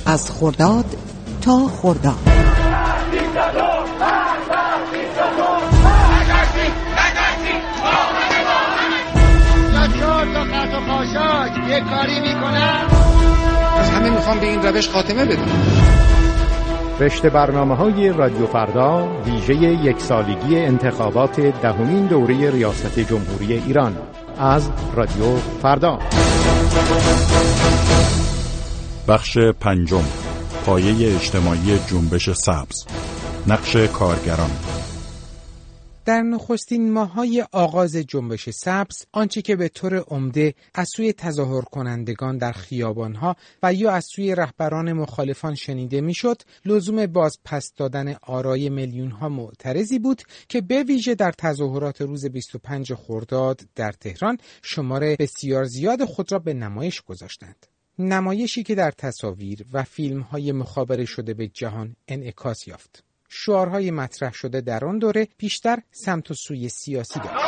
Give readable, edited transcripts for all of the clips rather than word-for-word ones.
از خرداد تا خرداد. چهار تا قط و خاشاک یه کاری میکنن. از همه میخوام به این روش خاتمه بدم. رشته برنامه‌های رادیو فردا ویژه یک سالگی انتخابات دهمین دوره ریاست جمهوری ایران از رادیو فردا. بخش پنجم، پایه اجتماعی جنبش سبز، نقش کارگران. در نخستین ماه‌های آغاز جنبش سبز، آنچه که به طور عمده از سوی تظاهر کنندگان در خیابان‌ها و یا از سوی رهبران مخالفان شنیده می‌شد، لزوم بازپس دادن آرای میلیون‌ها معترضی بود که به ویژه در تظاهرات روز 25 خرداد در تهران شمار بسیار زیاد خود را به نمایش گذاشتند. نمایشی که در تصاویر و فیلم‌های مخابره شده به جهان انعکاس یافت. شعارهای مطرح شده در آن دوره بیشتر سمت و سوی سیاسی داشت.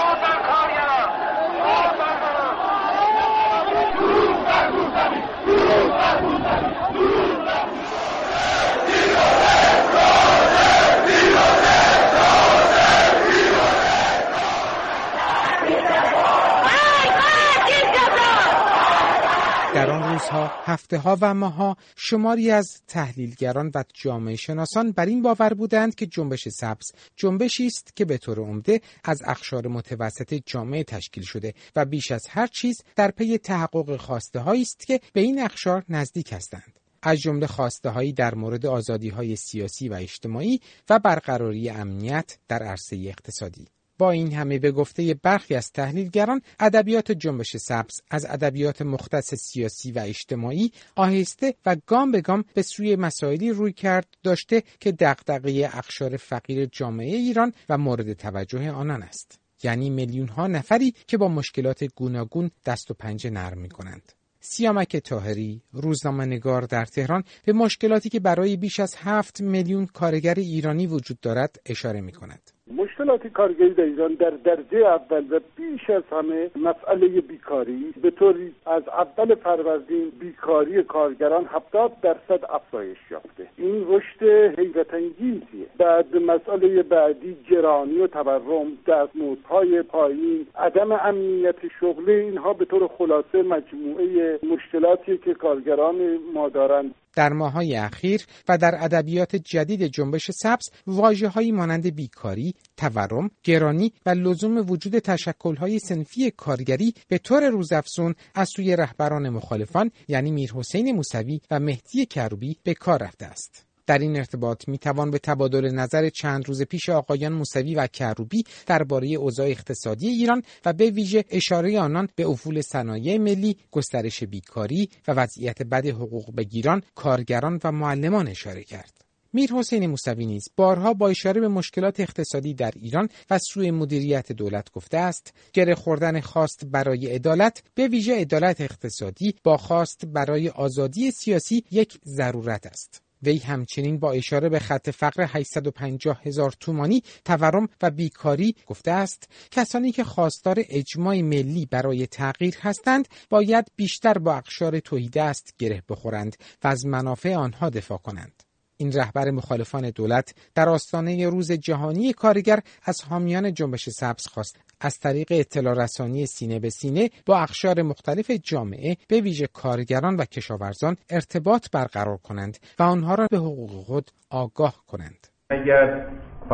در آن روزها، هفته‌ها و ماه‌ها شماری از تحلیلگران و جامعه شناسان بر این باور بودند که جنبش سبز جنبشی است که به طور عمده از اقشار متوسط جامعه تشکیل شده و بیش از هر چیز در پی تحقق خواسته‌هایی است که به این اقشار نزدیک هستند. از جمله خواسته‌هایی در مورد آزادی‌های سیاسی و اجتماعی و برقراری امنیت در عرصه اقتصادی. با این همه به گفته برخی از تحلیلگران، ادبیات جنبش سبز از ادبیات مختص سیاسی و اجتماعی آهسته و گام به گام به سوی مسائلی روی کرد داشته که دغدغه اقشار فقیر جامعه ایران و مورد توجه آنان است. یعنی میلیون‌ها نفری که با مشکلات گوناگون دست و پنجه نرم می‌کنند. سیامک طاهری، روزنامه‌نگار در تهران، به مشکلاتی که برای بیش از 7 میلیون کارگر ایرانی وجود دارد اشاره می‌کند. مشکلات کارگری در ایران در درجه اول و بیش از همه مسئله بیکاری، به طوری از اول فروردین بیکاری کارگران 70% افزایش یافته. این رشد حیرت انگیزیه. بعد مسئله بعدی گرانی و تورم، دستمزدهای پایین، عدم امنیت شغلی، اینها به طور خلاصه مجموعه مشکلاتی که کارگران ما دارند. در ماه‌های اخیر و در ادبیات جدید جنبش سبز، واژه‌هایی مانند بیکاری، تورم، گرانی و لزوم وجود تشکل‌های صنفی کارگری به طور روزافزون از سوی رهبران مخالفان یعنی میرحسین موسوی و مهدی کروبی به کار رفته است. در این ارتباط میتوان به تبادل نظر چند روز پیش آقایان موسوی و کروبی درباره اوضاع اقتصادی ایران و به ویژه اشاره آنان به افول صنایع ملی، گسترش بیکاری و وضعیت بد حقوق بگیران، کارگران و معلمان اشاره کرد. میرحسین موسوی نیز بارها با اشاره به مشکلات اقتصادی در ایران و سوء مدیریت دولت گفته است گره خوردن خواست برای عدالت، به ویژه عدالت اقتصادی، با خواست برای آزادی سیاسی یک ضرورت است. وی همچنین با اشاره به خط فقر 850,000 تومانی، تورم و بیکاری گفته است کسانی که خواستار اجماع ملی برای تغییر هستند باید بیشتر با اقشار تهیدست گره بخورند و از منافع آنها دفاع کنند. این رهبر مخالفان دولت در آستانه روز جهانی کارگر از حامیان جنبش سبز خواست از طریق اطلاع رسانی سینه به سینه با اقشار مختلف جامعه به ویژه کارگران و کشاورزان ارتباط برقرار کنند و آنها را به حقوق خود آگاه کنند. اگر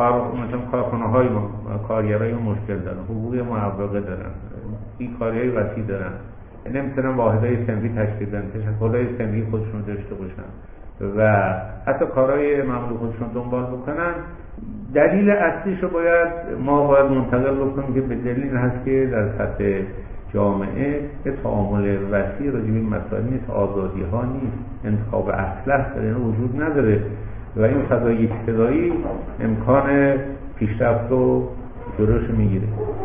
مثلا کارخانه‌های کارگرای مشکل دارن، حقوق معوقه دارن، بیکاری‌های وسیع دارن، نمیتونن واحدهای صنفی تشکیل بدن، تشکل‌های صنفی خودشون داشته باشن و حتی کارهای معمول خودشون دنبال بکنن، دلیل اصلیش رو ما باید منتقل بکنیم که به دلیل هست که در سطح جامعه یه تعامل وسیع راجع به مسائل نیست، آزادی ها نیست، انتخاب اصلح در این وجود نداره و این فضای یکصدایی امکان پیشرفت رو جلوش میگیره.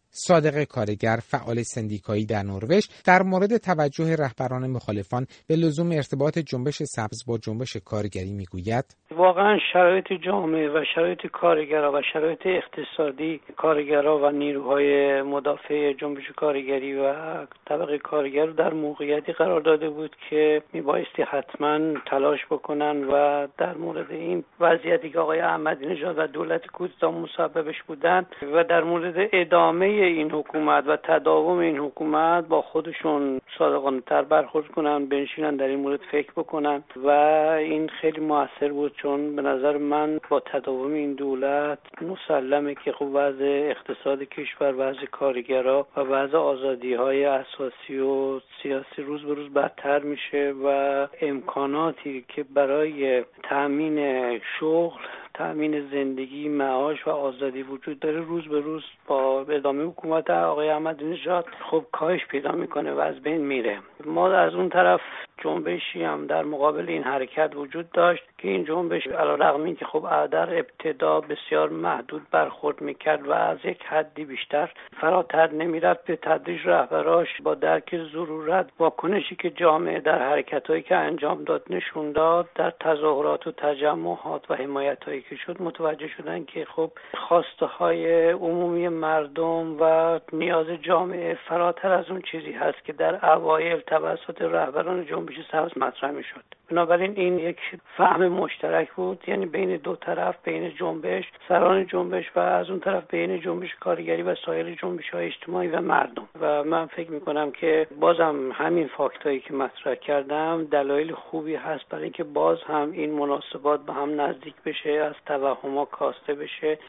صادق کارگر، فعال سندیکایی در نروژ، در مورد توجه رهبران مخالفان به لزوم ارتباط جنبش سبز با جنبش کارگری میگوید: واقعا شرایط جامعه و شرایط کارگرها و شرایط اقتصادی کارگرها و نیروهای مدافع جنبش کارگری و طبقه کارگر در موقعیتی قرار داده بود که میبایستی حتما تلاش بکنن و در مورد این وضعیتی که آقای احمدی نژاد و دولت کودتا مسببش بودن و در مورد ادامه این حکومت و تداوم این حکومت با خودشون صادقانه تر برخورد کنن، بنشینن در این مورد فکر بکنن و این خیلی موثر بود، چون به نظر من با تداوم این دولت مسلمه که خب وضع اقتصاد کشور، وضع کارگرها و وضع آزادی‌های اساسی و سیاسی روز به روز بدتر میشه و امکاناتی که برای تأمین شغل، تأمین زندگی، معاش و آزادی وجود داره روز به روز با ادامه حکومت آقای احمدی نژاد خب کاهش پیدا میکنه و از بین میره. ما از اون طرف جنبشی هم در مقابل این حرکت وجود داشت که این جنبش علیرغم اینکه خب در ابتدا بسیار محدود برخورد میکرد و از یک حدی بیشتر فراتر نمیرفت، به تدریج رهبراش با درک ضرورت واکنشی که جامعه در حرکتایی که انجام داد نشون داد، در تظاهرات و تجمعات و حمایتایی که شد متوجه شدن که خب خواسته های عمومی مردم و نیاز جامعه فراتر از اون چیزی هست که در اوایل توسط رهبران جنبش سبز مطرح میشد. بنابراین این یک فهم مشترک بود، یعنی بین دو طرف، بین جنبش، سران جنبش و از اون طرف بین جنبش کارگری و سایر جنبش‌های اجتماعی و مردم. و من فکر می‌کنم که بازم همین فاکتایی که مطرح کردم دلایل خوبی هست برای اینکه باز هم این مناسبات به هم نزدیک بشه، از توهمات کاسته بشه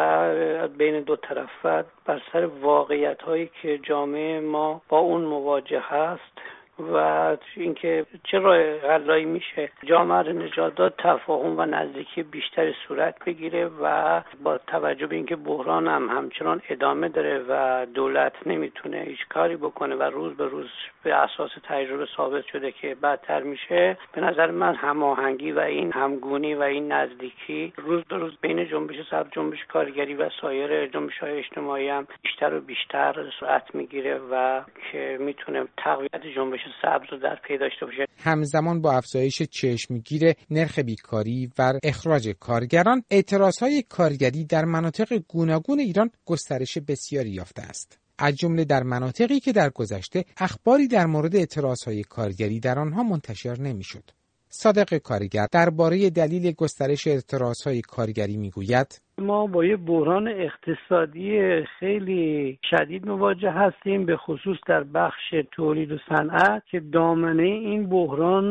و بین دو طرف بر سر واقعیت‌هایی که جامعه ما با اون مواجه هست و اینکه چه راه حلایی میشه جامعه رو نجات داد، تفاهم و نزدیکی بیشتری صورت بگیره و با توجه به اینکه بحران هم همچنان ادامه داره و دولت نمیتونه هیچ کاری بکنه و روز به روز به اساس تجربه ثابت شده که بدتر میشه، به نظر من هماهنگی و این همگونی و این نزدیکی روز به روز بین جنبش سبز، جنبش کارگری و سایر جنبش‌های اجتماعی هم بیشتر و بیشتر صورت میگیره و که میتونه تقویت جنبش سبز رو در پی داشته باشه. همزمان با افزایش چشمگیر نرخ بیکاری و اخراج کارگران، اعتراضهای کارگری در مناطق گوناگون ایران گسترش بسیاری یافته است. از جمله در مناطقی که در گذشته اخباری در مورد اعتراضهای کارگری در آنها منتشر نمی‌شد. صادق کارگر درباره دلیل گسترش اعتراضهای کارگری میگوید: ما با یه بحران اقتصادی خیلی شدید مواجه هستیم، به خصوص در بخش تولید و صنعت که دامنه این بحران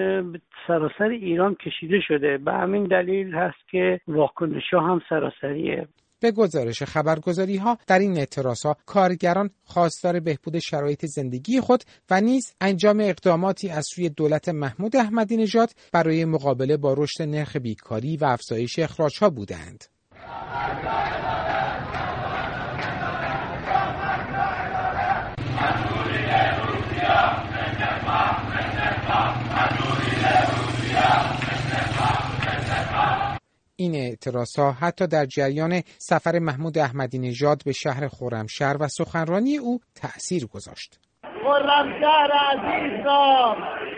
سراسر ایران کشیده شده. به همین دلیل هست که واکنش‌ها هم سراسریه. به گزارش خبرگزاری‌ها در این اعتراضها کارگران خواستار بهبود شرایط زندگی خود و نیز انجام اقداماتی از سوی دولت محمود احمدی نژاد برای مقابله با رشد نرخ بیکاری و افزایش اخراج‌ها بودند. این اعتراضها حتی در جریان سفر محمود احمدی نژاد به شهر خرمشهر و سخنرانی او تأثیر گذاشت. خرمشهر عزیز را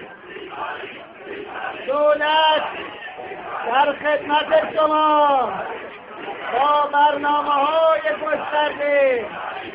دولت در خدمت شما با برنامه‌های گسترده،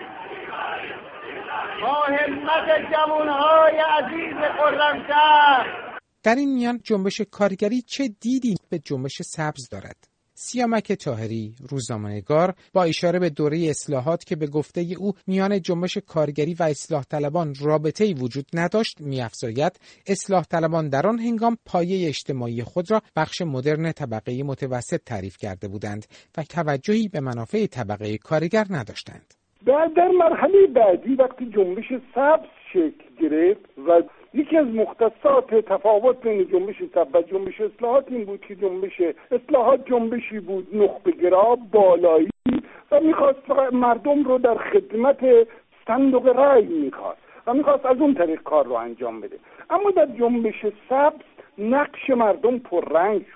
با همت جوان‌های عزیز خرمشهر. در این میان جنبش کارگری چه دیدی به جنبش سبز دارد؟ سیامک طاهری، روزنامه‌نگار، با اشاره به دوره اصلاحات که به گفته او میان جنبش کارگری و اصلاح طلبان رابطه‌ای وجود نداشت، می‌افزاید اصلاح طلبان در آن هنگام پایه اجتماعی خود را بخش مدرن طبقه متوسط تعریف کرده بودند و توجهی به منافع طبقه کارگر نداشتند. در مرحله بعدی وقتی جنبش سبز شکل گرفت و یکی از مختصات تفاوت بین جنبش سبز و جنبش اصلاحات این بود که جنبش اصلاحات جنبشی بود نخبه‌گرا، بالایی و میخواست مردم رو در خدمت صندوق رای میخواست از اون طریق کار رو انجام بده. اما در جنبش سبز نقش مردم پررنگ شد.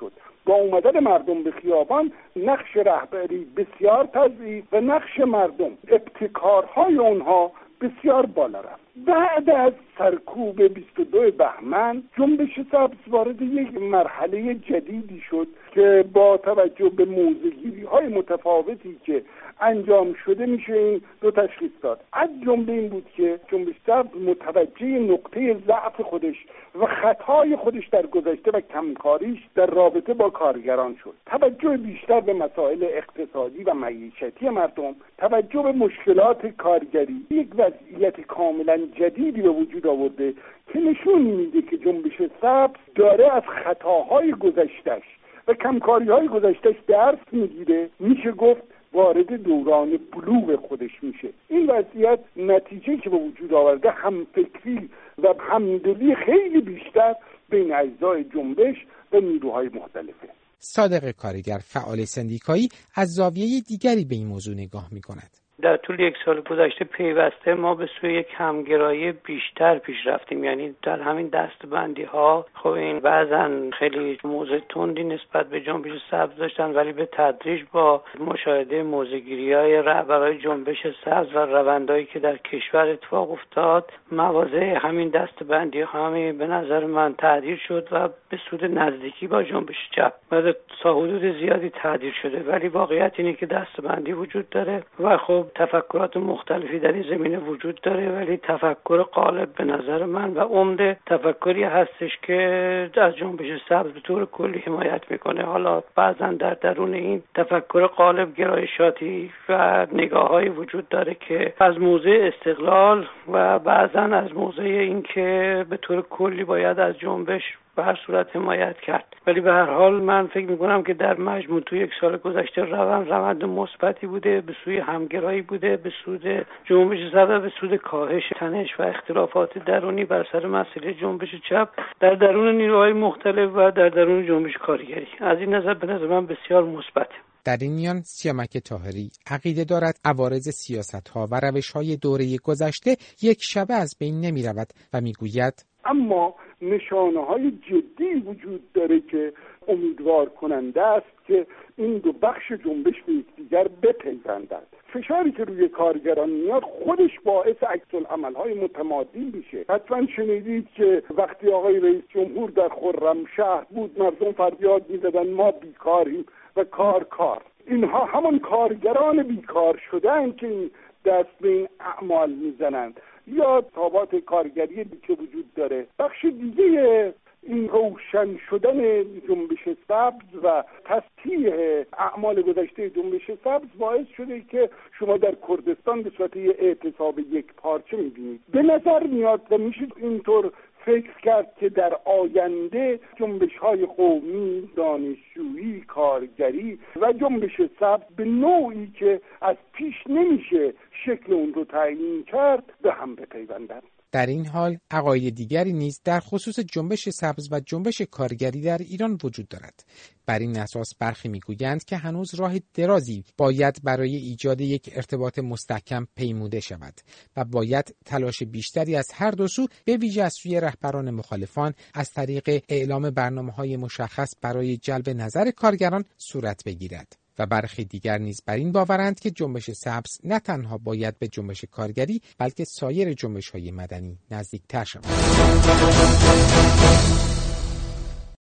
با اومدن مردم به خیابان نقش رهبری بسیار تضعیف و نقش مردم، ابتکارهای اونها بسیار بالا رفت. بعد از سرکوب 22 بهمن جنبش سبز وارد یک مرحله جدیدی شد که با توجه به موضع‌گیری‌های متفاوتی که انجام شده میشه این دو تشخیص داد. از جمله این بود که جنبش سبز متوجه نقطه ضعف خودش و خطای خودش در گذشته و کمکاریش در رابطه با کارگران شد. توجه بیشتر به مسائل اقتصادی و معیشتی مردم، توجه به مشکلات کارگری، یک وضعیت کاملا جدیدی به وجود آورده که نشون میده که جنبش سبز داره از خطاهای گذشتهش و کمکاری‌های گذشتهش درس میگیره. میشه گفت وارد دوران بلوغ خودش میشه. این وضعیت نتیجه که به وجود آورده همفکری و همدلی خیلی بیشتر بین اجزای جنبش و نیروهای مختلفه. صادق کارگر، فعال سندیکایی، از زاویه دیگری به این موضوع نگاه میکند. در طول یک سال گذشته پیوسته ما به سوی یک همگرایی بیشتر پیش رفتیم. یعنی در همین دستبندی ها خب این بعضا خیلی موضع تندی نسبت به جنبش سبز داشتن، ولی به تدریج با مشاهده موضع‌گیری‌های رهبرای جنبش سبز و روندهایی که در کشور اتفاق افتاد، مواضع همین دستبندی ها به نظر من تعدیل شد و به سود نزدیکی با جنبش چپ و تا حدود زیادی تعدیل شده. ولی واقعیت اینه که دستبندی وجود داره و خب تفکرات مختلفی در این زمینه وجود داره، ولی تفکر غالب به نظر من و عمده تفکری هستش که از جنبش سبز به طور کلی حمایت میکنه. حالا بعضا در درون این تفکر غالب گرایشاتی و نگاه‌های وجود داره که از موضع استقلال و بعضا از موضع این که به طور کلی باید از جنبش به هر صورت حمایت کرد. ولی به هر حال من فکر میکنم که در مجموع تو یک سال گذشته روند مثبتی بوده، به سوی همگرایی بوده، به سود جنبش سبز و به سود کاهش تنش و اختلافات درونی بر سر مسئله جنبش چپ در درون نیروهای مختلف و در درون جنبش کارگری. از این نظر به نظر من بسیار مثبته. در این میان سیامک طاهری عقیده دارد عوارض سیاست‌ها و روش‌های دوره گذشته یک شبه از بین نمی‌رود و میگوید اما نشانه‌های جدی وجود داره که امیدوار کننده است که این دو بخش جنبش به یکدیگر بپیوندند. فشاری که روی کارگران میاد خودش باعث عکس‌العمل‌های متمادی میشه. حتما شنیدید که وقتی آقای رئیس جمهور در خرمشهر بود مردم فریاد می‌زدن ما بیکاریم و کار. اینها همان کارگران بیکار شدن که این دست به این اعمال میزنند. یا تابعات کارگری که وجود داره. بخش دیگه این روشن شدن جنبش سبز و تصحیح اعمال گذشته جنبش سبز باعث شده که شما در کردستان به صورت اعتصاب یک پارچه میبینید. به نظر میاد و میشه اینطور فکر کرد که در آینده جنبش‌های قومی، دانشجویی، کارگری و جنبش سبز به نوعی که از پیش نمیشه شکل اون رو تعیین کرد به هم بپیوندند. در این حال عقاید دیگری نیز در خصوص جنبش سبز و جنبش کارگری در ایران وجود دارد. بر این اساس برخی میگویند که هنوز راه درازی باید برای ایجاد یک ارتباط مستحکم پیموده شود و باید تلاش بیشتری از هر دو سو به ویژه از سوی رهبران مخالفان از طریق اعلام برنامه‌های مشخص برای جلب نظر کارگران صورت بگیرد. و برخی دیگر نیز بر این باورند که جنبش سبز نه تنها باید به جنبش کارگری بلکه سایر جنبش‌های مدنی نزدیک‌تر شود.